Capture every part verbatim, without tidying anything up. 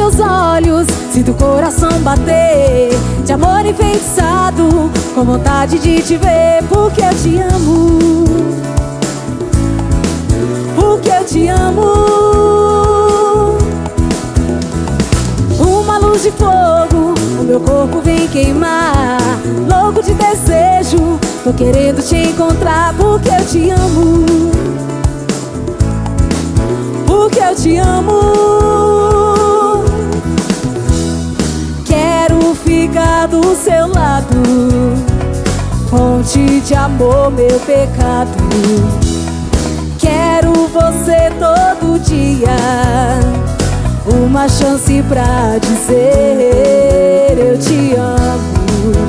teus olhos, sinto o coração bater, de amor enfeitiçado, com vontade de te ver. Porque eu te amo, porque eu te amo. Uma luz de fogo, o meu corpo vem queimar, louco de desejo, tô querendo te encontrar. Porque eu te amo, porque eu te amo. Quero ficar do seu lado, fonte de amor, meu pecado. Quero você todo dia, uma chance pra dizer eu te amo.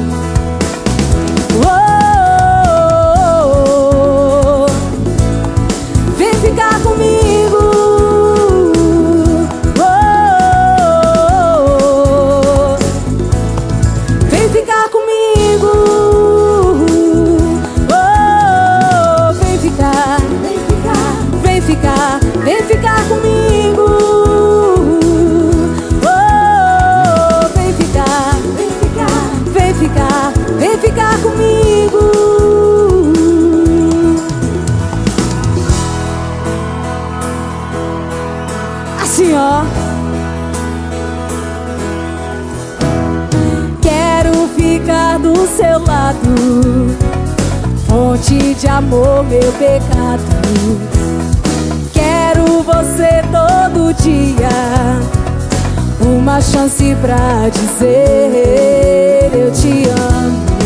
Oh, oh, oh, oh. Vem ficar comigo. Oh, oh, oh. Vem ficar comigo. Oh, vem ficar, vem ficar, vem ficar, vem ficar comigo. Vem ficar comigo. Assim, ó. Quero ficar do seu lado, fonte de amor, meu pecado. Quero você todo dia, uma chance pra dizer eu te amo.